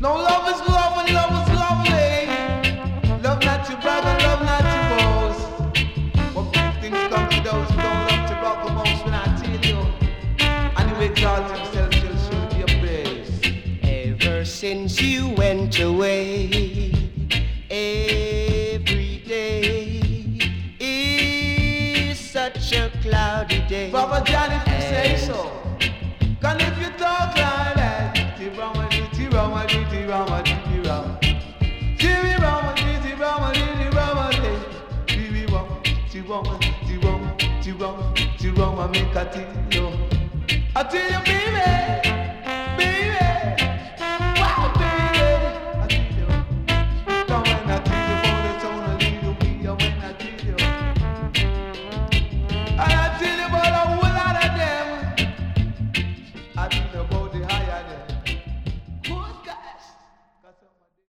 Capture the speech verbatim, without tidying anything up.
No, love is love and love is lovely. Love not to brag and love not to boast. But big things come to those who don't love to brag the most when I tell you. And who exalt himself shall surely be appraised. Ever since you went away, every day is such a cloudy day. Papa John, if you say so. Cause if you talk like that, ditty rama, ditty rama, ditty rama, ditty rama. Ditty rama, ditty rama, ditty rama, ditty rama, ditty rama, ditty rama, ditty rama, ditty rama, make a tell you. I tell you, baby.